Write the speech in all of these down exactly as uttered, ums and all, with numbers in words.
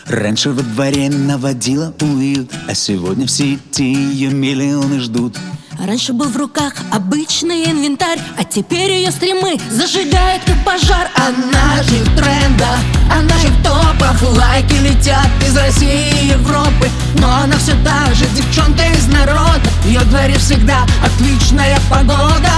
Раньше во дворе наводила уют, а сегодня в сети ее миллионы ждут. Раньше был в руках обычный инвентарь, а теперь ее стримы зажигают как пожар. Она же в трендах, она же в топах, лайки летят из России и Европы. Но она все та же девчонка из народа, в ее дворе всегда отличная погода.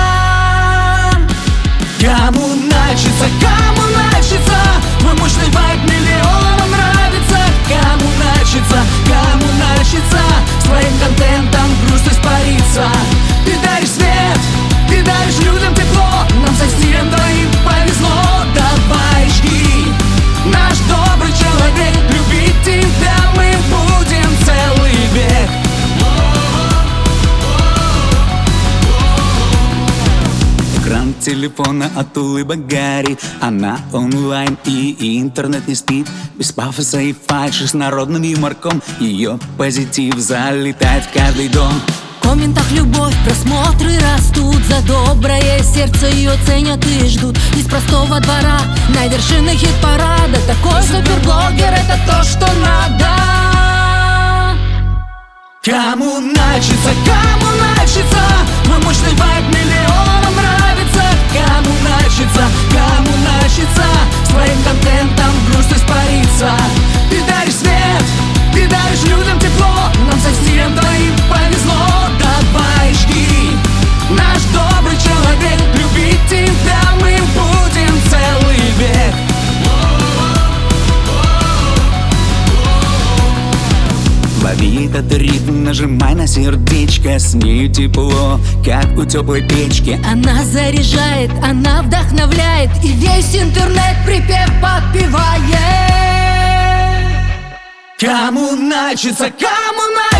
Коммунальщица, коммунальщица, твой мощный вайб миллионам нравится. Коммунальщица, коммунальщица, с твоим контентом грусть испарится. Ты даришь свет, ты даришь людям тепло, нам со стилем твоим повезло. Давай жги, наш добрый человек, любить тебя мы будем целый век. Экран телефона от улыбок горит, она онлайн и интернет не спит. Без пафоса и фальши, с народным юморком, ее позитив залетает в каждый дом. В комментах любовь, просмотры растут, за доброе сердце ее ценят и ждут. Из простого двора на вершины хит-парада, такой суперблогер — это то, что надо. Коммунальщица, коммунальщица, твой мощный вайб миллионам нравится. Коммунальщица, коммунальщица, с твоим контентом грусть испарится. Ты даришь свет, ты даришь людям тепло, нам со стилем твоим повезло. Давай жги, наш добрый человек, любить тебя мы будем целый век. Лови этот ритм, нажимай на сердечко, с нею тепло, как у теплой печки. Она заряжает, она вдохновляет, и весь интернет припев подпевает. Коммунальщица, коммунальщица,